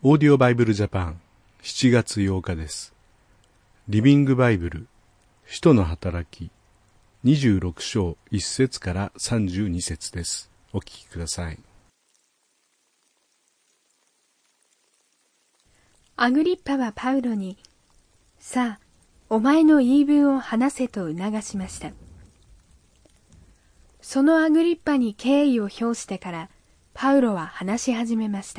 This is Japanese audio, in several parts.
オーディオバイブルジャパン7月8日です。リビングバイブル使徒の働き26章1節から32節です。お聞きください。 アグリッパはパウロに、さあ、お前の言い分を話せと促しました。そのアグリッパに敬意を表してからパウロは話し始めました。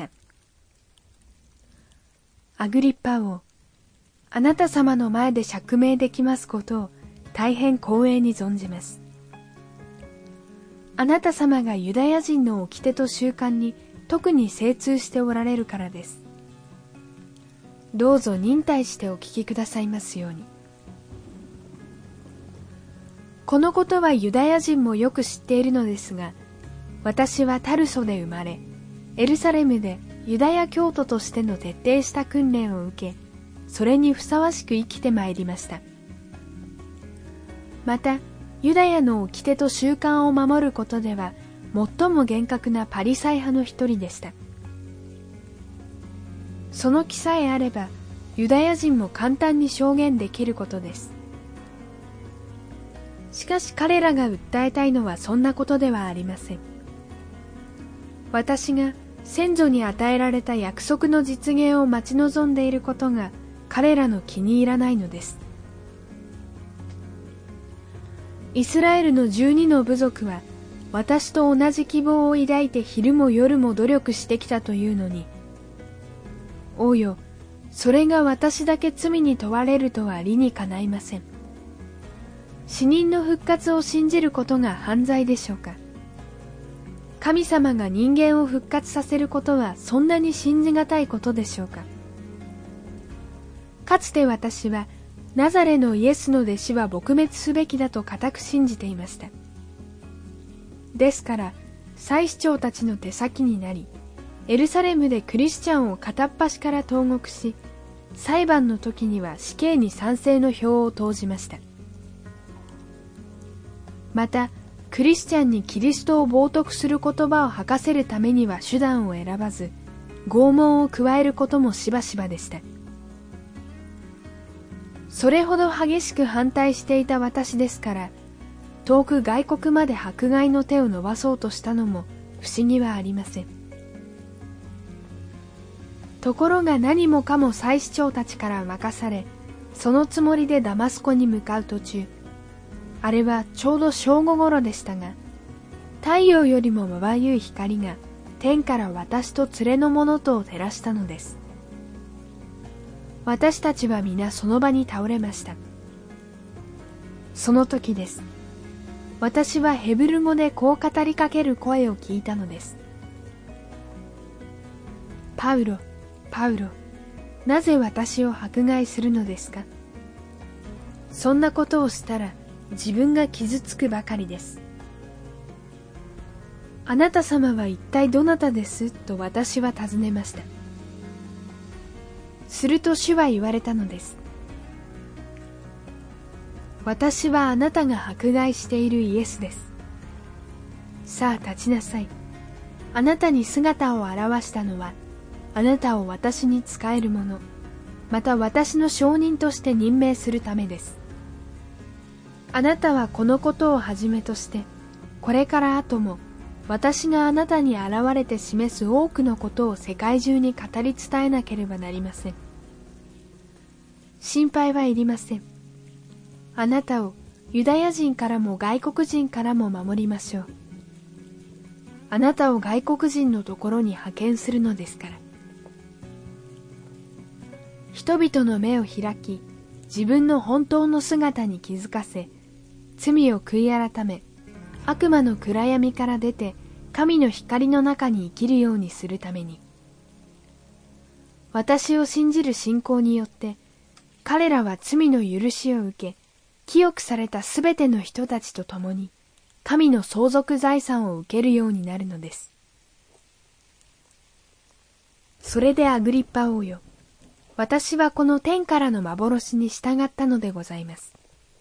アグリッパ王、あなた様の前で釈明できますことを大変光栄に存じます。あなた様がユダヤ人の掟と習慣に特に精通しておられるからです。どうぞ忍耐してお聞きくださいますように。このことはユダヤ人もよく知っているのですが、私はタルソで生まれ、エルサレムでユダヤ教徒としての徹底した訓練を受け、それにふさわしく生きてまいりました。また、ユダヤの掟と習慣を守ることでは、最も厳格なパリサイ派の一人でした。その気さえあれば、ユダヤ人も簡単に証言できることです。しかし彼らが訴えたいのはそんなことではありません。私が先祖に与えられた約束の実現を待ち望んでいることが彼らの気に入らないのです。イスラエルの12の部族は私と同じ希望を抱いて昼も夜も努力してきたというのに、王よ、それが私だけ罪に問われるとは理にかないません。死人の復活を信じることが犯罪でしょうか。神様が人間を復活させることはそんなに信じがたいことでしょうか。かつて私はナザレのイエスの弟子は撲滅すべきだと固く信じていました。ですから祭司長たちの手先になり、エルサレムでクリスチャンを片っ端から投獄し、裁判の時には死刑に賛成の票を投じました。またクリスチャンにキリストを冒涜する言葉を吐かせるためには手段を選ばず、拷問を加えることもしばしばでした。それほど激しく反対していた私ですから、遠く外国まで迫害の手を伸ばそうとしたのも不思議はありません。ところが何もかも祭司長たちから任され、そのつもりでダマスコに向かう途中、あれはちょうど正午頃でしたが、太陽よりもまばゆい光が天から私と連れの者とを照らしたのです。私たちは皆その場に倒れました。その時です。私はヘブル語でこう語りかける声を聞いたのです。パウロ、パウロ、なぜ私を迫害するのですか。そんなことをしたら自分が傷つくばかりです。あなた様は一体どなたですと私は尋ねました。すると主は言われたのです。私はあなたが迫害しているイエスです。さあ立ちなさい。あなたに姿を現したのは、あなたを私に仕える者、また私の証人として任命するためです。あなたはこのことをはじめとして、これから後も私があなたに現れて示す多くのことを世界中に語り伝えなければなりません。心配はいりません。あなたをユダヤ人からも外国人からも守りましょう。あなたを外国人のところに派遣するのですから。人々の目を開き、自分の本当の姿に気づかせ、罪を悔い改め、悪魔の暗闇から出て神の光の中に生きるようにするために。私を信じる信仰によって彼らは罪の許しを受け、清くされたすべての人たちと共に神の相続財産を受けるようになるのです。それでアグリッパ王よ、私はこの天からの幻に従ったのでございます。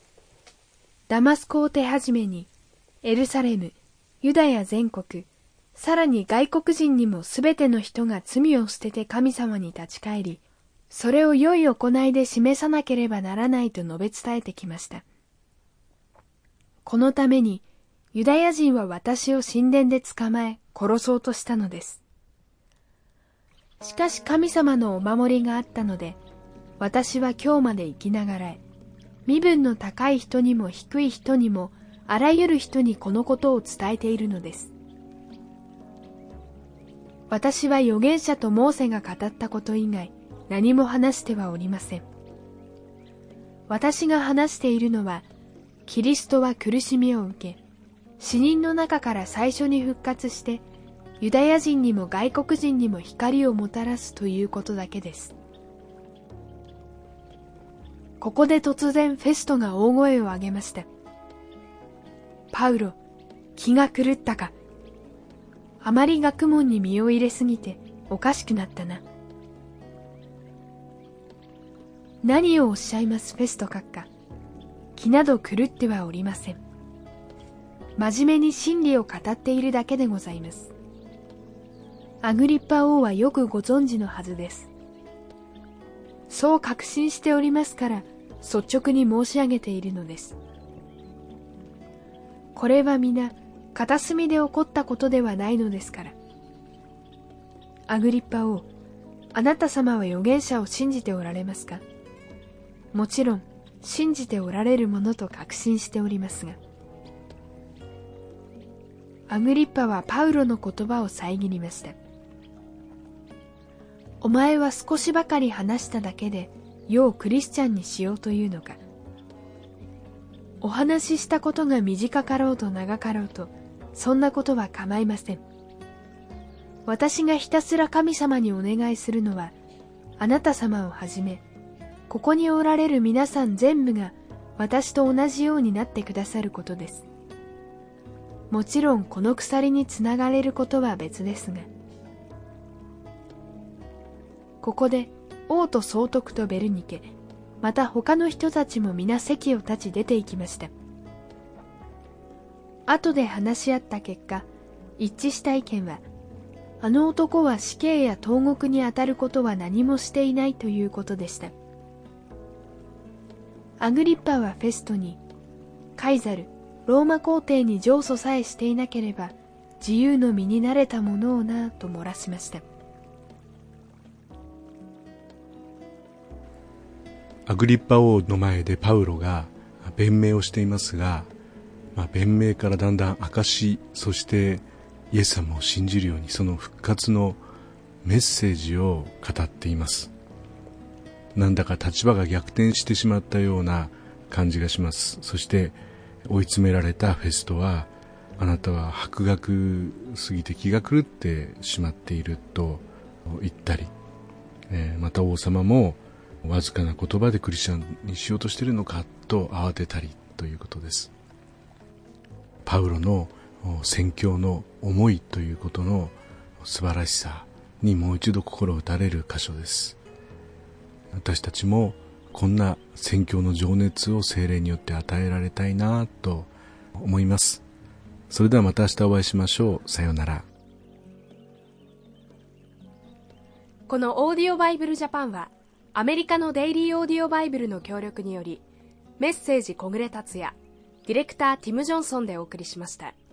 ダマスコを手始めに、エルサレム、ユダヤ全国、 さらに外国人にもすべての人が罪を捨てて神様に立ち返り、それを良い行いで示さなければならないと述べ伝えてきました。このためにユダヤ人は私を神殿で捕まえ殺そうとしたのです。しかし神様のお守りがあったので、私は今日まで生きながらえ、身分の高い人にも低い人にもあらゆる人にこのことを伝えているのです。私は預言者とモーセが語ったこと以外何も話してはおりません。私が話しているのは、キリストは苦しみを受け、死人の中から最初に復活して、ユダヤ人にも外国人にも光をもたらすということだけです。ここで突然フェストが大声を上げました。パウロ、気が狂ったか。あまり学問に身を入れすぎておかしくなったな。何をおっしゃいますフェスト閣下。気など狂ってはおりません。真面目に真理を語っているだけでございます。アグリッパ王はよくご存知のはずです。そう確信しておりますから率直に申し上げているのです。これは皆片隅で起こったことではないのですから。アグリッパ王、あなた様は預言者を信じておられますか？もちろん信じておられるものと確信しておりますが。アグリッパはパウロの言葉を遮りました。お前は少しばかり話しただけで世をクリスチャンにしようというのか。お話ししたことが短かろうと長かろうと、そんなことは構いません。私がひたすら神様にお願いするのは、あなた様をはじめ、ここにおられる皆さん全部が私と同じようになってくださることです。もちろんこの鎖につながれることは別ですが。ここで王と総督とベルニケ、また他の人たちも皆席を立ち出て行きました。後で話し合った結果、一致した意見は、あの男は死刑や投獄にあたることは何もしていないということでした。アグリッパはフェストに、カイザル、ローマ皇帝に上訴さえしていなければ自由の身になれたものをなと漏らしました。 アグリッパ王の前でパウロが弁明をしていますが、弁明からだんだん証、そしてイエス様を信じるようにその復活のメッセージを語っています。なんだか立場が逆転してしまったような感じがします。そして追い詰められたフェストは、あなたは博学すぎて気が狂ってしまっていると言ったり、また王様もわずかな言葉でクリスチャンにしようとしているのかと慌てたりということです。パウロの宣教の思いということの素晴らしさにもう一度心打たれる箇所です。私たちもこんな宣教の情熱を聖霊によって与えられたいなと思います。それではまた明日お会いしましょう。さようなら。 このオーディオバイブルジャパンはアメリカのデイリーオーディオバイブルの協力により、メッセージ小暮達也、ディレクターティム・ジョンソンでお送りしました。